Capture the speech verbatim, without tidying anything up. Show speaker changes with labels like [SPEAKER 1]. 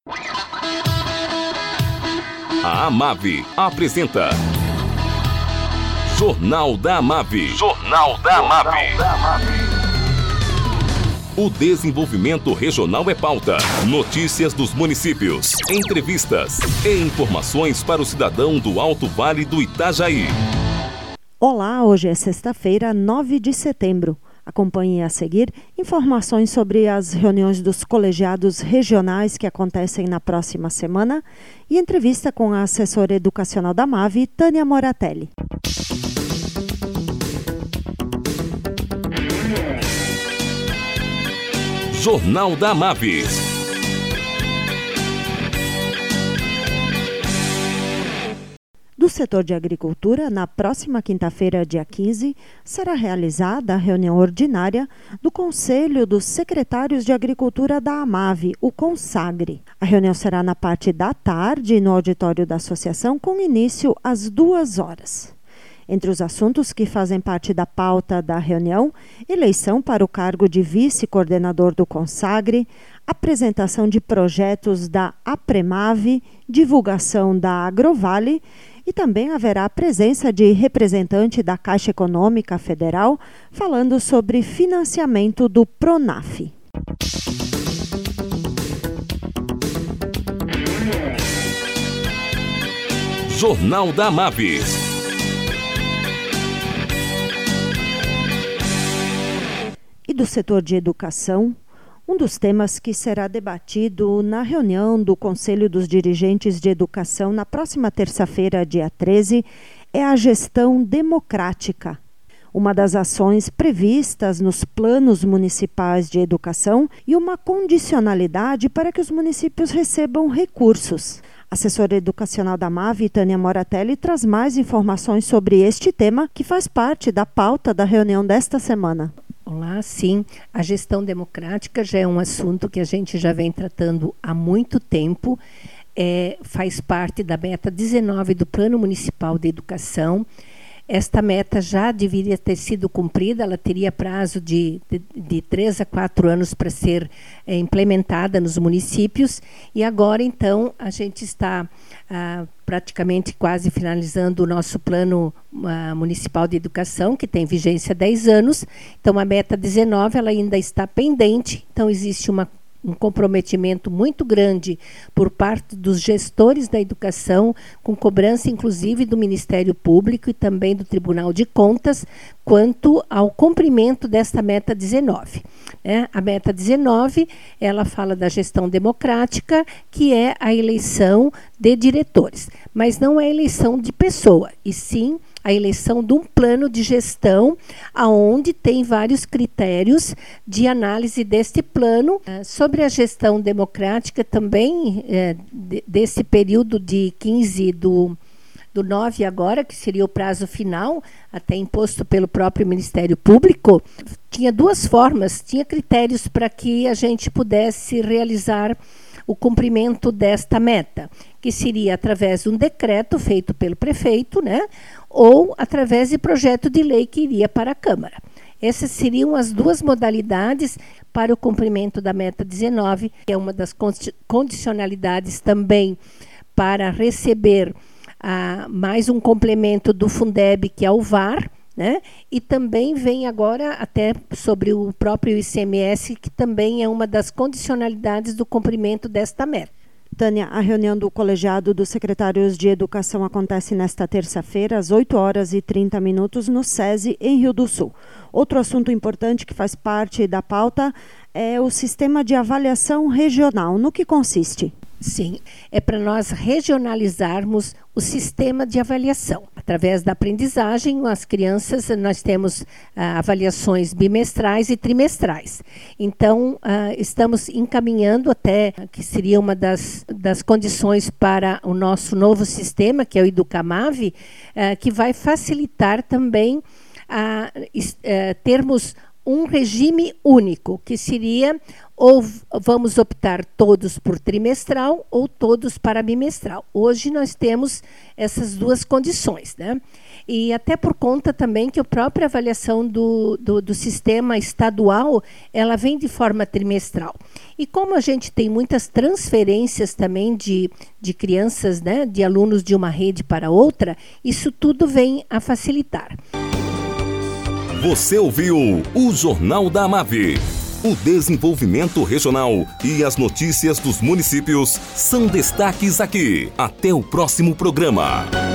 [SPEAKER 1] A Amave apresenta Jornal da Amave. Jornal da Amave. O desenvolvimento regional é pauta. Notícias dos municípios, entrevistas e informações para o cidadão do Alto Vale do Itajaí.
[SPEAKER 2] Olá, hoje é sexta-feira, nove de setembro. Acompanhe a seguir informações sobre as reuniões dos colegiados regionais que acontecem na próxima semana e entrevista com a assessora educacional da Amave, Tânia Moratelli.
[SPEAKER 1] Jornal da Amave.
[SPEAKER 2] Do setor de agricultura, na próxima quinta-feira, dia quinze, será realizada a reunião ordinária do Conselho dos Secretários de Agricultura da Amave, o CONSAGRE. A reunião será na parte da tarde, no auditório da associação, com início às duas horas. Entre os assuntos que fazem parte da pauta da reunião, eleição para o cargo de vice-coordenador do CONSAGRE, apresentação de projetos da APREMAVE, divulgação da Agrovale, e também haverá a presença de representante da Caixa Econômica Federal falando sobre financiamento do PRONAF.
[SPEAKER 1] Jornal da Amave.
[SPEAKER 2] E do setor de educação, um dos temas que será debatido na reunião do Conselho dos Dirigentes de Educação na próxima terça-feira, dia treze, é a gestão democrática. Uma das ações previstas nos planos municipais de educação e uma condicionalidade para que os municípios recebam recursos. A assessora educacional da Amave, Tânia Moratelli, traz mais informações sobre este tema que faz parte da pauta da reunião desta semana.
[SPEAKER 3] Olá, sim. A gestão democrática já é um assunto que a gente já vem tratando há muito tempo. É, faz parte da meta dezenove do Plano Municipal de Educação. Esta meta já deveria ter sido cumprida, ela teria prazo de, de, de três a quatro anos para ser é, implementada nos municípios. E agora, então, a gente está ah, praticamente quase finalizando o nosso Plano ah, Municipal de Educação, que tem vigência há dez anos. Então, a meta dezenove ela ainda está pendente, então existe uma um comprometimento muito grande por parte dos gestores da educação, com cobrança inclusive do Ministério Público e também do Tribunal de Contas, quanto ao cumprimento desta meta dezenove. Né? A meta dezenove, ela fala da gestão democrática, que é a eleição de diretores, mas não é a eleição de pessoa, e sim a eleição de um plano de gestão, aonde tem vários critérios de análise deste plano. Sobre a gestão democrática também, é, de, desse período de quinze do, do nove agora, que seria o prazo final, até imposto pelo próprio Ministério Público, tinha duas formas, tinha critérios para que a gente pudesse realizar o cumprimento desta meta, que seria através de um decreto feito pelo prefeito, né, ou através de projeto de lei que iria para a Câmara. Essas seriam as duas modalidades para o cumprimento da meta dezenove, que é uma das condicionalidades também para receber ah, mais um complemento do Fundeb, que é o V A R, né? E também vem agora até sobre o próprio I C M S, que também é uma das condicionalidades do cumprimento desta meta.
[SPEAKER 2] Tânia, a reunião do colegiado dos secretários de educação acontece nesta terça-feira, às oito horas e trinta minutos, no SESI, em Rio do Sul. Outro assunto importante que faz parte da pauta é o sistema de avaliação regional. No que consiste?
[SPEAKER 3] Sim, é para nós regionalizarmos o sistema de avaliação. Através da aprendizagem, as crianças, nós temos ah, avaliações bimestrais e trimestrais. Então, ah, estamos encaminhando até, que seria uma das, das condições para o nosso novo sistema, que é o Educamave, ah, que vai facilitar também a, a termos um regime único, que seria ou vamos optar todos por trimestral ou todos para bimestral. Hoje nós temos essas duas condições, né? E até por conta também que a própria avaliação do, do, do sistema estadual, ela vem de forma trimestral. E como a gente tem muitas transferências também de, de crianças, né, de alunos de uma rede para outra, isso tudo vem a facilitar.
[SPEAKER 1] Você ouviu o Jornal da Amave. O desenvolvimento regional e as notícias dos municípios são destaques aqui. Até o próximo programa.